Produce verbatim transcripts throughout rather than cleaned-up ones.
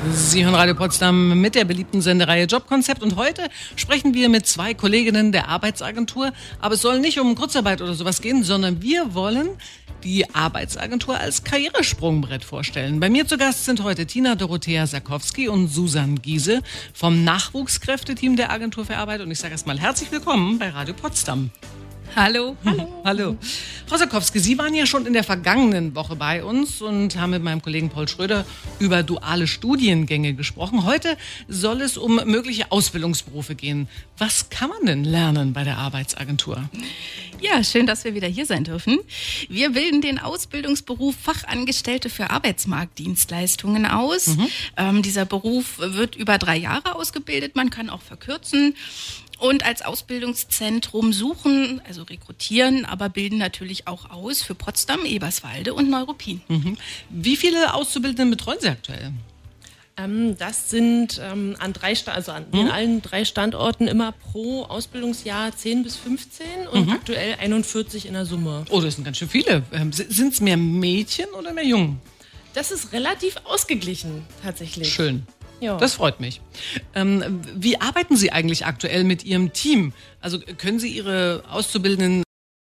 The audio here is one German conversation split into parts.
Sie hören Radio Potsdam mit der beliebten Sendereihe Jobkonzept und heute sprechen wir mit zwei Kolleginnen der Arbeitsagentur. Aber es soll nicht um Kurzarbeit oder sowas gehen, sondern wir wollen die Arbeitsagentur als Karrieresprungbrett vorstellen. Bei mir zu Gast sind heute Tina Dorothea Sarkowski und Susan Giese vom Nachwuchskräfteteam der Agentur für Arbeit. Und ich sage erst mal herzlich willkommen bei Radio Potsdam. Hallo. Hallo. Hallo. Frau Sarkowski, Sie waren ja schon in der vergangenen Woche bei uns und haben mit meinem Kollegen Paul Schröder über duale Studiengänge gesprochen. Heute soll es um mögliche Ausbildungsberufe gehen. Was kann man denn lernen bei der Arbeitsagentur? Ja, schön, dass wir wieder hier sein dürfen. Wir bilden den Ausbildungsberuf Fachangestellte für Arbeitsmarktdienstleistungen aus. Mhm. Ähm, dieser Beruf wird über drei Jahre ausgebildet. Man kann auch verkürzen. Und als Ausbildungszentrum suchen, also rekrutieren, aber bilden natürlich auch aus für Potsdam, Eberswalde und Neuruppin. Mhm. Wie viele Auszubildende betreuen Sie aktuell? Ähm, das sind ähm, an drei, also an mhm. allen drei Standorten immer pro Ausbildungsjahr zehn bis fünfzehn und mhm. aktuell einundvierzig in der Summe. Oh, das sind ganz schön viele. Ähm, sind es mehr Mädchen oder mehr Jungen? Das ist relativ ausgeglichen, tatsächlich. Schön. Ja. Das freut mich. Ähm, wie arbeiten Sie eigentlich aktuell mit Ihrem Team? Also können Sie Ihre Auszubildenden,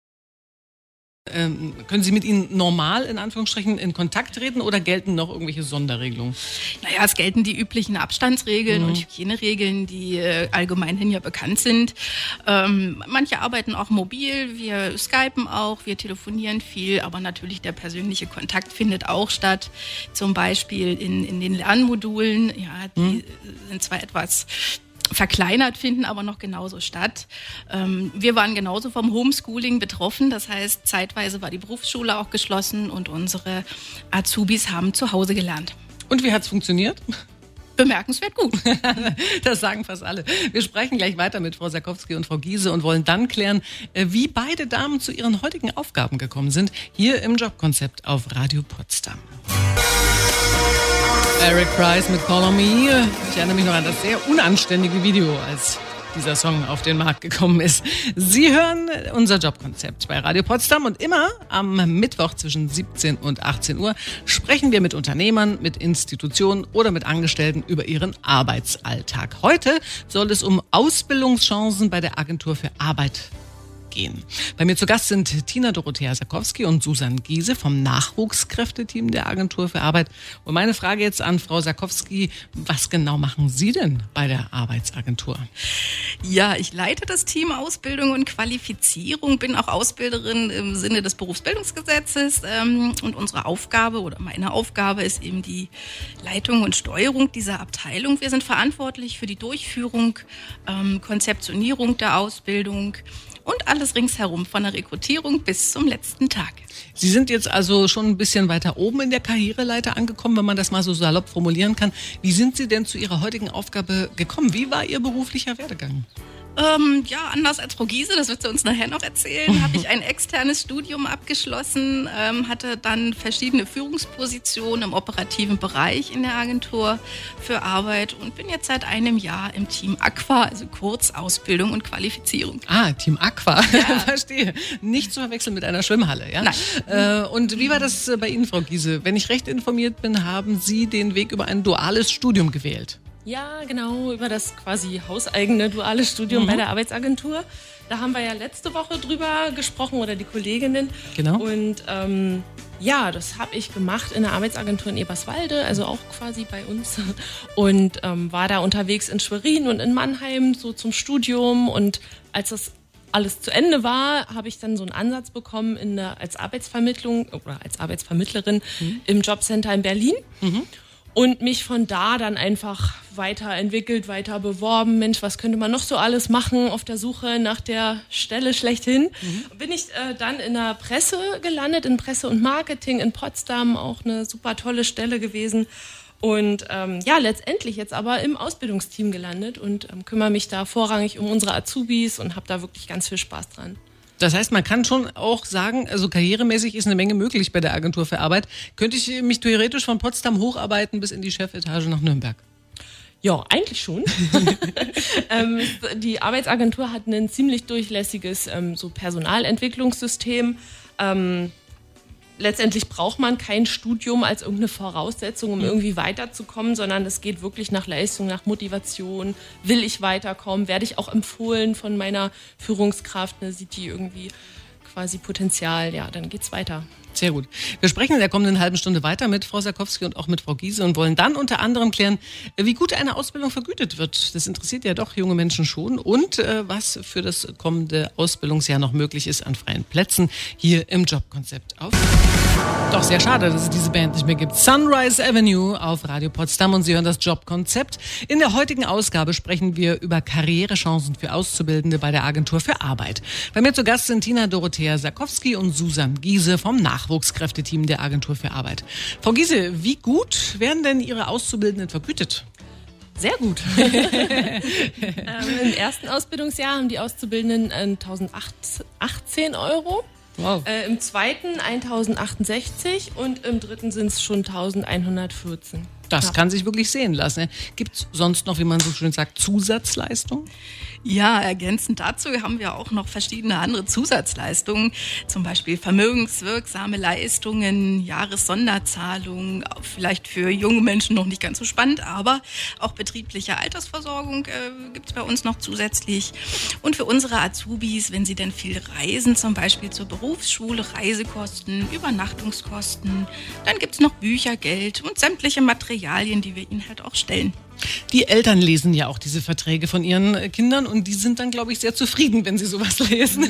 ähm, können Sie mit ihnen normal in Anführungsstrichen in Kontakt treten oder gelten noch irgendwelche Sonderregelungen? Naja, es gelten die üblichen Abstandsregeln mhm. und Hygieneregeln, die äh, allgemeinhin ja bekannt sind. Ähm, manche arbeiten auch mobil, wir skypen auch, wir telefonieren viel, aber natürlich der persönliche Kontakt findet auch statt. Zum Beispiel in, in den Lernmodulen, ja, die mhm. sind zwar etwas verkleinert, finden aber noch genauso statt. Ähm, wir waren genauso vom Homeschooling betroffen. Das heißt, zeitweise war die Berufsschule auch geschlossen und unsere Azubis haben zu Hause gelernt. Und wie hat es funktioniert? Bemerkenswert gut. Das sagen fast alle. Wir sprechen gleich weiter mit Frau Sarkowski und Frau Giese und wollen dann klären, wie beide Damen zu ihren heutigen Aufgaben gekommen sind, hier im Jobkonzept auf Radio Potsdam. Eric Price mit Call on Me. Ich erinnere mich noch an das sehr unanständige Video, als dieser Song auf den Markt gekommen ist. Sie hören unser Jobkonzept bei Radio Potsdam und immer am Mittwoch zwischen siebzehn und achtzehn Uhr sprechen wir mit Unternehmern, mit Institutionen oder mit Angestellten über ihren Arbeitsalltag. Heute soll es um Ausbildungschancen bei der Agentur für Arbeit gehen. Bei mir zu Gast sind Tina Dorothea Sarkowski und Susan Giese vom Nachwuchskräfteteam der Agentur für Arbeit. Und meine Frage jetzt an Frau Sarkowski, was genau machen Sie denn bei der Arbeitsagentur? Ja, ich leite das Team Ausbildung und Qualifizierung, bin auch Ausbilderin im Sinne des Berufsbildungsgesetzes ähm, und unsere Aufgabe oder meine Aufgabe ist eben die Leitung und Steuerung dieser Abteilung. Wir sind verantwortlich für die Durchführung, ähm, Konzeptionierung der Ausbildung und alles ringsherum, von der Rekrutierung bis zum letzten Tag. Sie sind jetzt also schon ein bisschen weiter oben in der Karriereleiter angekommen, wenn man das mal so salopp formulieren kann. Wie sind Sie denn zu Ihrer heutigen Aufgabe gekommen? Wie war Ihr beruflicher Werdegang? Ähm, ja, anders als Frau Giese, das wird sie uns nachher noch erzählen, habe ich ein externes Studium abgeschlossen, ähm, hatte dann verschiedene Führungspositionen im operativen Bereich in der Agentur für Arbeit und bin jetzt seit einem Jahr im Team Aqua, also kurz Ausbildung und Qualifizierung. Ah, Team Aqua, ja. Verstehe. Nicht zu verwechseln mit einer Schwimmhalle, ja? Nein. Äh, und wie war das bei Ihnen, Frau Giese? Wenn ich recht informiert bin, haben Sie den Weg über ein duales Studium gewählt. Ja, genau, über das quasi hauseigene duale Studium mhm. bei der Arbeitsagentur. Da haben wir ja letzte Woche drüber gesprochen oder die Kolleginnen. Genau. Und ähm, ja, das habe ich gemacht in der Arbeitsagentur in Eberswalde, also auch quasi bei uns. Und ähm, war da unterwegs in Schwerin und in Mannheim so zum Studium. Und als das alles zu Ende war, habe ich dann so einen Ansatz bekommen in der, als Arbeitsvermittlung oder als Arbeitsvermittlerin mhm. im Jobcenter in Berlin. Mhm. Und mich von da dann einfach weiterentwickelt, weiter beworben. Mensch, was könnte man noch so alles machen auf der Suche nach der Stelle schlechthin? Mhm. Bin ich äh, dann in der Presse gelandet, in Presse und Marketing in Potsdam, auch eine super tolle Stelle gewesen. Und ähm, ja, letztendlich jetzt aber im Ausbildungsteam gelandet und ähm, kümmere mich da vorrangig um unsere Azubis und habe da wirklich ganz viel Spaß dran. Das heißt, man kann schon auch sagen, also karrieremäßig ist eine Menge möglich bei der Agentur für Arbeit. Könnte ich mich theoretisch von Potsdam hocharbeiten bis in die Chefetage nach Nürnberg? Ja, eigentlich schon. ähm, die Arbeitsagentur hat ein ziemlich durchlässiges ähm, so Personalentwicklungssystem. Ähm, letztendlich braucht man kein Studium als irgendeine Voraussetzung, um irgendwie weiterzukommen, sondern es geht wirklich nach Leistung, nach Motivation. Will ich weiterkommen? Werde ich auch empfohlen von meiner Führungskraft? Ne? Sieht die irgendwie quasi Potenzial? Ja, dann geht's weiter. Sehr gut. Wir sprechen in der kommenden halben Stunde weiter mit Frau Sarkowski und auch mit Frau Giese und wollen dann unter anderem klären, wie gut eine Ausbildung vergütet wird. Das interessiert ja doch junge Menschen schon. Und äh, was für das kommende Ausbildungsjahr noch möglich ist an freien Plätzen hier im Jobkonzept auf. Doch sehr schade, dass es diese Band nicht mehr gibt. Sunrise Avenue auf Radio Potsdam und Sie hören das Jobkonzept. In der heutigen Ausgabe sprechen wir über Karrierechancen für Auszubildende bei der Agentur für Arbeit. Bei mir zu Gast sind Tina Dorothea Sarkowski und Susan Giese vom Nachwuchskräfteteam der Agentur für Arbeit. Frau Giese, wie gut werden denn Ihre Auszubildenden vergütet? Sehr gut. ähm, Im ersten Ausbildungsjahr haben die Auszubildenden eintausendachtzehn Euro. Wow. Äh, Im zweiten eintausendachtundsechzig und im dritten sind es schon eintausendeinhundertvierzehn. Das ja. kann sich wirklich sehen lassen. Gibt es sonst noch, wie man so schön sagt, Zusatzleistungen? Ja, ergänzend dazu haben wir auch noch verschiedene andere Zusatzleistungen, zum Beispiel vermögenswirksame Leistungen, Jahressonderzahlungen, vielleicht für junge Menschen noch nicht ganz so spannend, aber auch betriebliche Altersversorgung äh, gibt es bei uns noch zusätzlich. Und für unsere Azubis, wenn sie denn viel reisen, zum Beispiel zur Berufsschule, Reisekosten, Übernachtungskosten, dann gibt es noch Büchergeld und sämtliche Materialien, die wir ihnen halt auch stellen. Die Eltern lesen ja auch diese Verträge von ihren Kindern und die sind dann, glaube ich, sehr zufrieden, wenn sie sowas lesen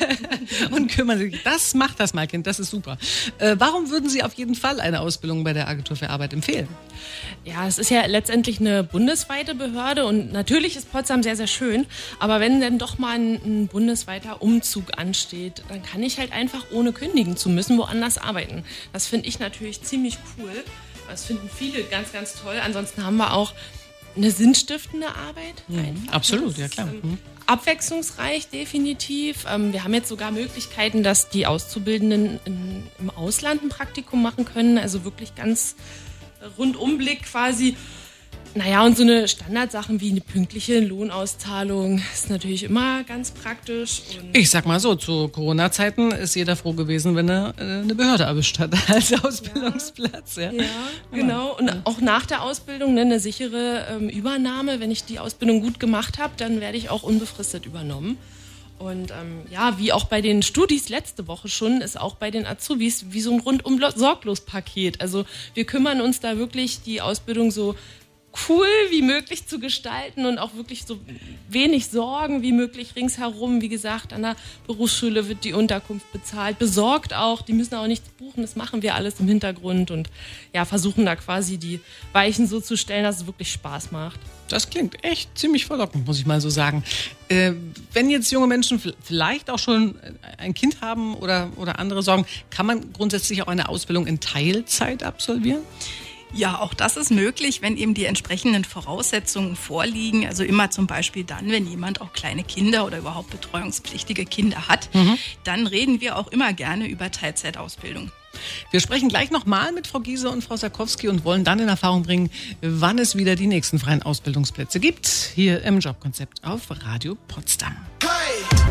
und kümmern sich. Das macht das mal, Kind, das ist super. Äh, warum würden Sie auf jeden Fall eine Ausbildung bei der Agentur für Arbeit empfehlen? Ja, es ist ja letztendlich eine bundesweite Behörde und natürlich ist Potsdam sehr, sehr schön, aber wenn dann doch mal ein, ein bundesweiter Umzug ansteht, dann kann ich halt einfach ohne kündigen zu müssen woanders arbeiten. Das finde ich natürlich ziemlich cool. Das finden viele ganz, ganz toll. Ansonsten haben wir auch eine sinnstiftende Arbeit. Mhm, absolut, ja klar. Mhm. Abwechslungsreich, definitiv. Ähm, wir haben jetzt sogar Möglichkeiten, dass die Auszubildenden in, im Ausland ein Praktikum machen können. Also wirklich ganz Rundumblick quasi. Naja, und so eine Standardsachen wie eine pünktliche Lohnauszahlung ist natürlich immer ganz praktisch. Und ich sag mal so, zu Corona-Zeiten ist jeder froh gewesen, wenn er eine Behörde erwischt hat als Ausbildungsplatz. Ja, ja genau. Und auch nach der Ausbildung ne, eine sichere ähm, Übernahme. Wenn ich die Ausbildung gut gemacht habe, dann werde ich auch unbefristet übernommen. Und ähm, ja, wie auch bei den Studis letzte Woche schon, ist auch bei den Azubis wie so ein rundum-sorglos-Paket. Also wir kümmern uns da wirklich, die Ausbildung so cool wie möglich zu gestalten und auch wirklich so wenig Sorgen wie möglich ringsherum. Wie gesagt, an der Berufsschule wird die Unterkunft bezahlt, besorgt auch, die müssen auch nichts buchen, das machen wir alles im Hintergrund und ja, versuchen da quasi die Weichen so zu stellen, dass es wirklich Spaß macht. Das klingt echt ziemlich verlockend, muss ich mal so sagen. Äh, wenn jetzt junge Menschen vielleicht auch schon ein Kind haben oder, oder andere Sorgen, kann man grundsätzlich auch eine Ausbildung in Teilzeit absolvieren? Ja, auch das ist möglich, wenn eben die entsprechenden Voraussetzungen vorliegen. Also immer zum Beispiel dann, wenn jemand auch kleine Kinder oder überhaupt betreuungspflichtige Kinder hat, mhm. dann reden wir auch immer gerne über Teilzeitausbildung. Wir sprechen gleich nochmal mit Frau Giese und Frau Sarkowski und wollen dann in Erfahrung bringen, wann es wieder die nächsten freien Ausbildungsplätze gibt. Hier im Jobkonzept auf Radio Potsdam. Hey!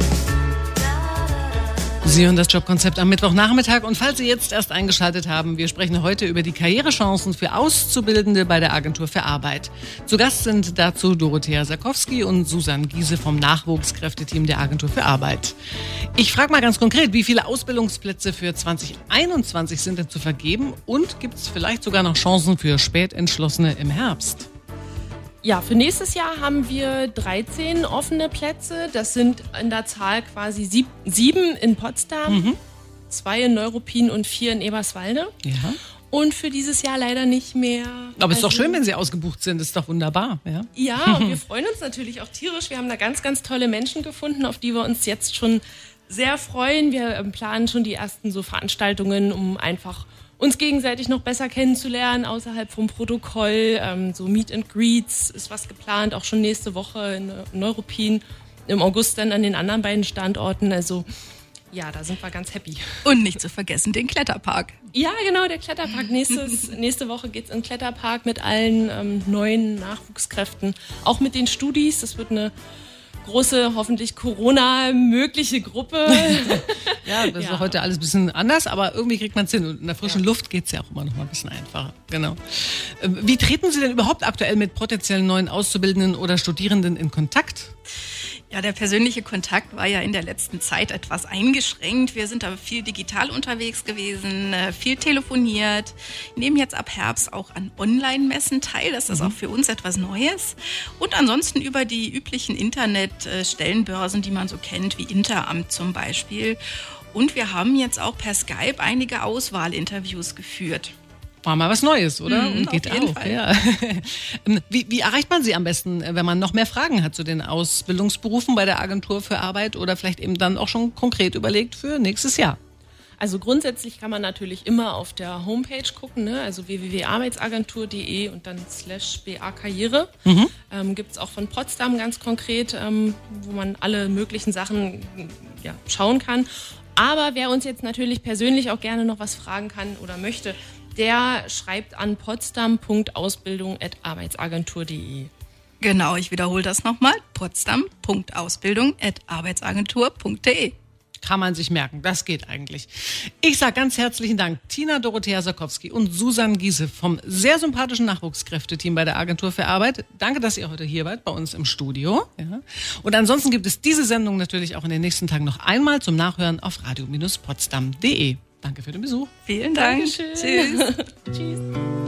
Sie hören das Jobkonzept am Mittwochnachmittag und falls Sie jetzt erst eingeschaltet haben, wir sprechen heute über die Karrierechancen für Auszubildende bei der Agentur für Arbeit. Zu Gast sind dazu Dorothea Sarkowski und Susan Giese vom Nachwuchskräfteteam der Agentur für Arbeit. Ich frage mal ganz konkret, wie viele Ausbildungsplätze für zwanzig einundzwanzig sind denn zu vergeben und gibt es vielleicht sogar noch Chancen für Spätentschlossene im Herbst? Ja, für nächstes Jahr haben wir dreizehn offene Plätze. Das sind in der Zahl quasi sieb, sieben in Potsdam, mhm. zwei in Neuruppin und vier in Eberswalde. Ja. Und für dieses Jahr leider nicht mehr. Aber es ist also, doch schön, wenn Sie ausgebucht sind. Das ist doch wunderbar. Ja, ja und wir freuen uns natürlich auch tierisch. Wir haben da ganz, ganz tolle Menschen gefunden, auf die wir uns jetzt schon sehr freuen. Wir planen schon die ersten so Veranstaltungen, um einfach uns gegenseitig noch besser kennenzulernen, außerhalb vom Protokoll. Ähm, so Meet and Greets ist was geplant, auch schon nächste Woche in Neuruppin, im August dann an den anderen beiden Standorten. Also ja, da sind wir ganz happy. Und nicht zu vergessen den Kletterpark. Ja, genau, der Kletterpark. Nächstes, nächste Woche geht's in den Kletterpark mit allen ähm, neuen Nachwuchskräften, auch mit den Studis. Das wird eine große, hoffentlich Corona-mögliche Gruppe. Ja, das Ja. ist heute alles ein bisschen anders, aber irgendwie kriegt man es hin. Und in der frischen ja. Luft geht es ja auch immer noch mal ein bisschen einfacher. Genau. Wie treten Sie denn überhaupt aktuell mit potenziellen neuen Auszubildenden oder Studierenden in Kontakt? Ja, der persönliche Kontakt war ja in der letzten Zeit etwas eingeschränkt. Wir sind aber viel digital unterwegs gewesen, viel telefoniert, nehmen jetzt ab Herbst auch an Online-Messen teil. Das ist mhm. auch für uns etwas Neues. Und ansonsten über die üblichen Internet-Stellenbörsen, die man so kennt, wie Interamt zum Beispiel. Und wir haben jetzt auch per Skype einige Auswahlinterviews geführt. War mal was Neues, oder? Mhm, Und geht auf jeden auch. Fall. Ja. Wie, wie erreicht man Sie am besten, wenn man noch mehr Fragen hat zu den Ausbildungsberufen bei der Agentur für Arbeit oder vielleicht eben dann auch schon konkret überlegt für nächstes Jahr? Also grundsätzlich kann man natürlich immer auf der Homepage gucken, ne? Also w w w punkt arbeitsagentur punkt de und dann slash ba Karriere. Mhm. Ähm, gibt es auch von Potsdam ganz konkret, ähm, wo man alle möglichen Sachen ja, schauen kann. Aber wer uns jetzt natürlich persönlich auch gerne noch was fragen kann oder möchte, der schreibt an potsdam punkt ausbildung at arbeitsagentur punkt de. Genau, ich wiederhole das nochmal. potsdam punkt ausbildung at arbeitsagentur punkt de. Kann man sich merken, das geht eigentlich. Ich sage ganz herzlichen Dank Tina Dorothea Sarkowski und Susan Giese vom sehr sympathischen Nachwuchskräfteteam bei der Agentur für Arbeit. Danke, dass ihr heute hier wart bei uns im Studio. Ja. Und ansonsten gibt es diese Sendung natürlich auch in den nächsten Tagen noch einmal zum Nachhören auf radio Bindestrich potsdam punkt de. Danke für den Besuch. Vielen Dank. Dankeschön. Tschüss. Tschüss.